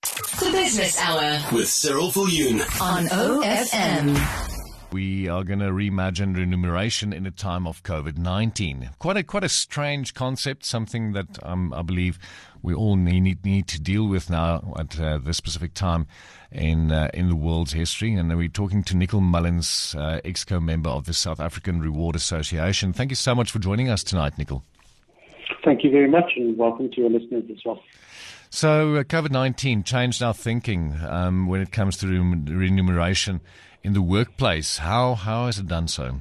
The Business Hour with Cyril Viljoen on OFM. We are going to reimagine remuneration in a time of COVID-19. Quite a strange concept, something that I believe we all need to deal with now at this specific time in the world's history. And we're talking to Nicol Mullins, ExCo member of the South African Reward Association. Thank you so much for joining us tonight, Nicol. Thank you very much, and welcome to your listeners as well. So COVID-19 changed our thinking when it comes to remuneration in the workplace. How has it done so?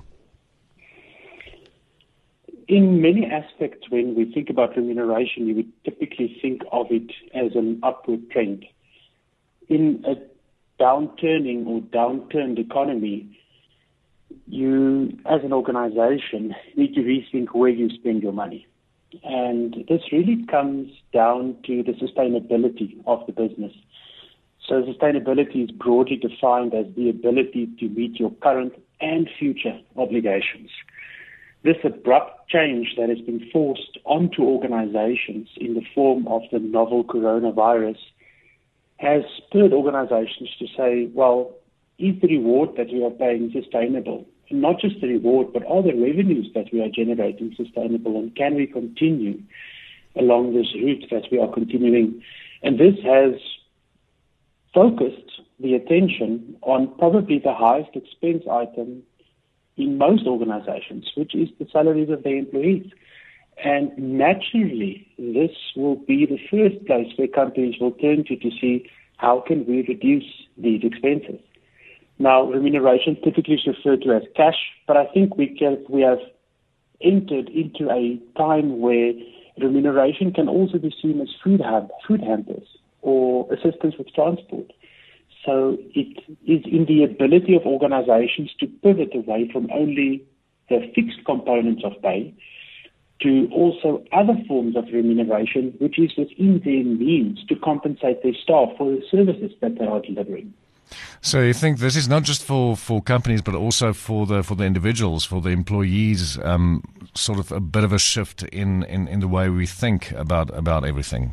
In many aspects, when we think about remuneration, you would typically think of it as an upward trend. In a downturned economy, you, as an organization, need to rethink where you spend your money. And this really comes down to the sustainability of the business. So sustainability is broadly defined as the ability to meet your current and future obligations. This abrupt change that has been forced onto organizations in the form of the novel coronavirus has spurred organizations to say, well, is the reward that we are paying sustainable? And not just the reward, but are the revenues that we are generating sustainable? And can we continue along this route that we are continuing? And this has focused the attention on probably the highest expense item in most organizations, which is the salaries of their employees. And naturally, this will be the first place where companies will turn to see how can we reduce these expenses. Now, remuneration typically is referred to as cash, but I think we have entered into a time where remuneration can also be seen as food hampers or assistance with transport. So it is in the ability of organizations to pivot away from only the fixed components of pay to also other forms of remuneration, which is within their means to compensate their staff for the services that they are delivering. So you think this is not just for companies, but also for the individuals, for the employees, sort of a bit of a shift in the way we think about everything?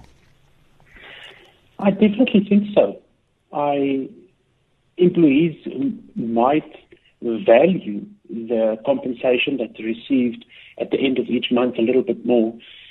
I definitely think so. Employees might value the compensation that they received at the end of each month a little bit more.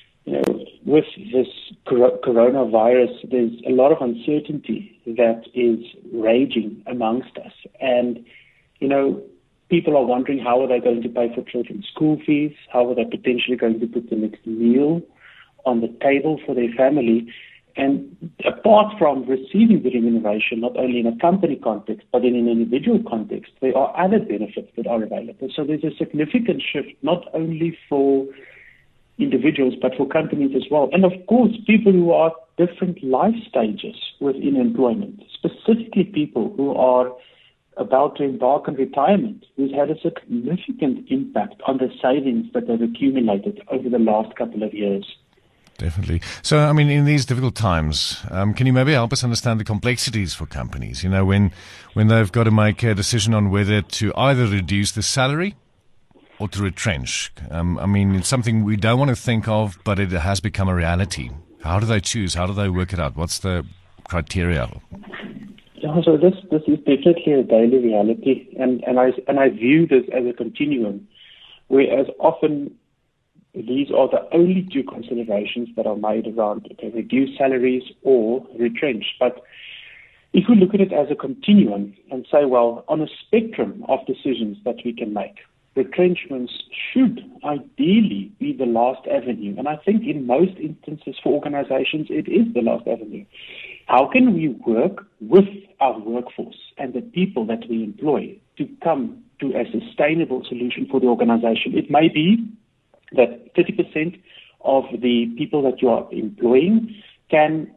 With this coronavirus, there's a lot of uncertainty that is raging amongst us. And, people are wondering how are they going to pay for children's school fees? How are they potentially going to put the next meal on the table for their family? And apart from receiving the remuneration, not only in a company context, but in an individual context, there are other benefits that are available. So there's a significant shift, not only for individuals, but for companies as well. And of course, people who are at different life stages within employment, specifically people who are about to embark on retirement, who's had a significant impact on the savings that they've accumulated over the last couple of years. Definitely. So, in these difficult times, can you maybe help us understand the complexities for companies? When they've got to make a decision on whether to either reduce the salary or to retrench. It's something we don't want to think of, but it has become a reality. How do they choose? How do they work it out? What's the criteria? Yeah, so this is definitely a daily reality, and I view this as a continuum, whereas often these are the only two considerations that are made around reduce salaries or retrench. But if we look at it as a continuum and say, well, on a spectrum of decisions that we can make, retrenchments should ideally be the last avenue. And I think in most instances for organizations, it is the last avenue. How can we work with our workforce and the people that we employ to come to a sustainable solution for the organization? It may be that 30% of the people that you are employing can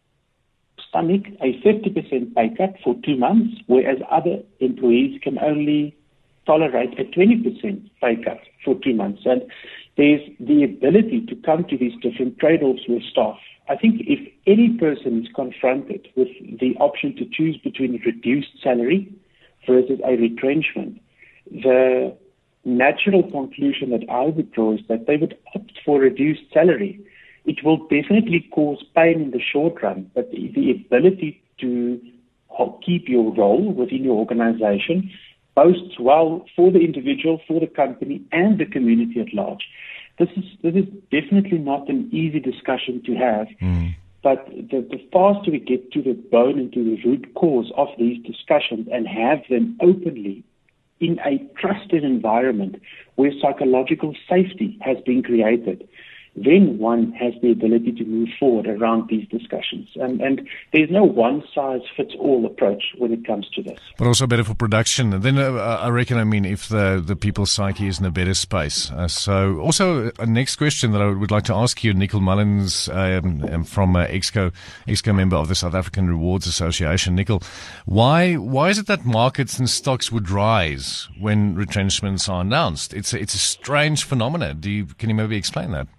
stomach a 50% pay cut for 2 months, whereas other employees can only tolerate a 20% pay cut for 2 months. And there's the ability to come to these different trade-offs with staff. I think if any person is confronted with the option to choose between a reduced salary versus a retrenchment, the natural conclusion that I would draw is that they would opt for reduced salary it will definitely cause pain in the short run, but the ability to keep your role within your organization boasts well for the individual, for the company, and the community at large. This is definitely not an easy discussion to have, but the faster we get to the bone and to the root cause of these discussions and have them openly in a trusted environment where psychological safety has been created, then one has the ability to move forward around these discussions. And there's no one-size-fits-all approach when it comes to this. But also better for production. And then I reckon, if the people's psyche is in a better space. So also a next question that I would like to ask you, Nicol Mullins, from EXCO member of the South African Rewards Association. Nicol, why is it that markets and stocks would rise when retrenchments are announced? It's a strange phenomenon. Can you maybe explain that?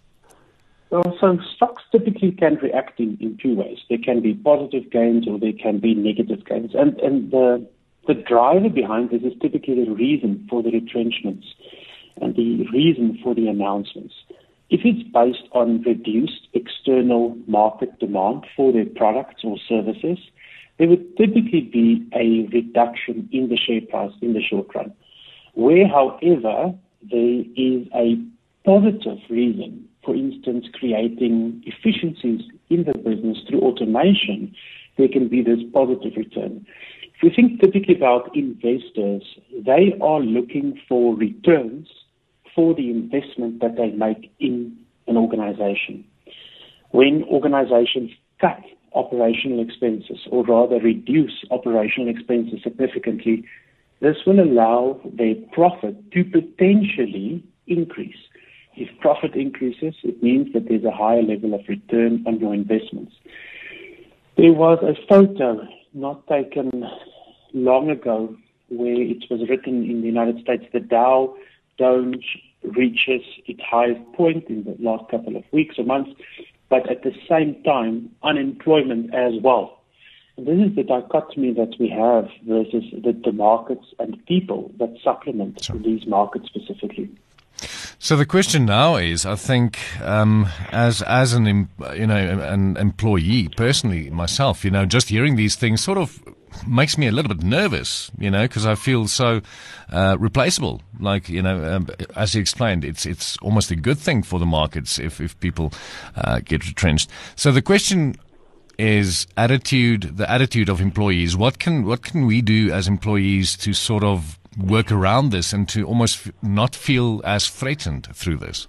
So stocks typically can react in two ways. There can be positive gains or there can be negative gains. And the driver behind this is typically the reason for the retrenchments and the reason for the announcements. If it's based on reduced external market demand for their products or services, there would typically be a reduction in the share price in the short run. Where, however, there is a positive reason, for instance, creating efficiencies in the business through automation, there can be this positive return. If we think typically about investors, they are looking for returns for the investment that they make in an organization. When organizations cut operational expenses, or rather reduce operational expenses significantly, this will allow their profit to potentially increase. If profit increases, it means that there's a higher level of return on your investments. There was a photo not taken long ago where it was written in the United States, the Dow Jones reaches its highest point in the last couple of weeks or months, but at the same time, unemployment as well. And this is the dichotomy that we have versus the markets and people that supplement these markets specifically. So the question now is, I think, as an employee, personally myself, just hearing these things sort of makes me a little bit nervous, because I feel so replaceable. Like, as you explained, it's almost a good thing for the markets if people get retrenched. So the question is the attitude of employees. What can we do as employees to sort of work around this and to almost not feel as threatened through this?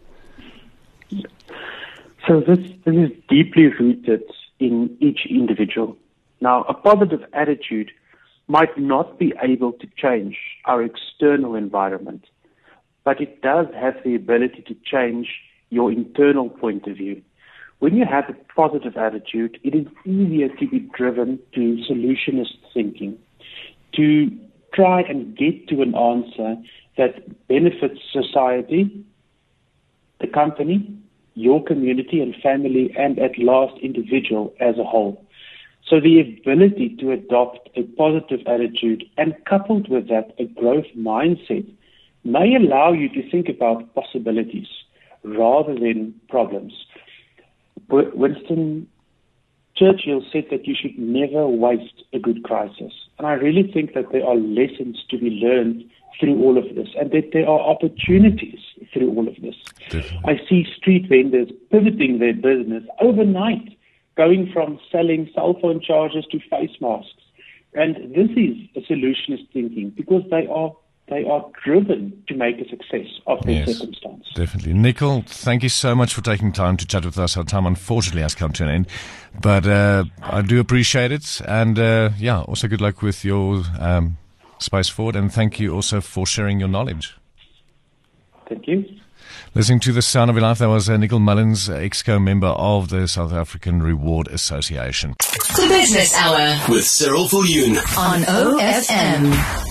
So this is deeply rooted in each individual. Now, a positive attitude might not be able to change our external environment, but it does have the ability to change your internal point of view. When you have a positive attitude, it is easier to be driven to solutionist thinking, to try and get to an answer that benefits society, the company, your community and family, and at last individual as a whole. So the ability to adopt a positive attitude and coupled with that a growth mindset may allow you to think about possibilities rather than problems. Winston Churchill said that you should never waste a good crisis. And I really think that there are lessons to be learned through all of this and that there are opportunities through all of this. Definitely. I see street vendors pivoting their business overnight, going from selling cell phone chargers to face masks. And this is a solutionist thinking because they are driven to make a success of their circumstance. Definitely. Nicol, thank you so much for taking time to chat with us. Our time, unfortunately, has come to an end. But I do appreciate it. And, also good luck with your space forward. And thank you also for sharing your knowledge. Thank you. Listening to the Sound of Your Life, that was Nicol Mullins, EXCO member of the South African Reward Association. The Business Hour with Cyril Viljoen on OFM.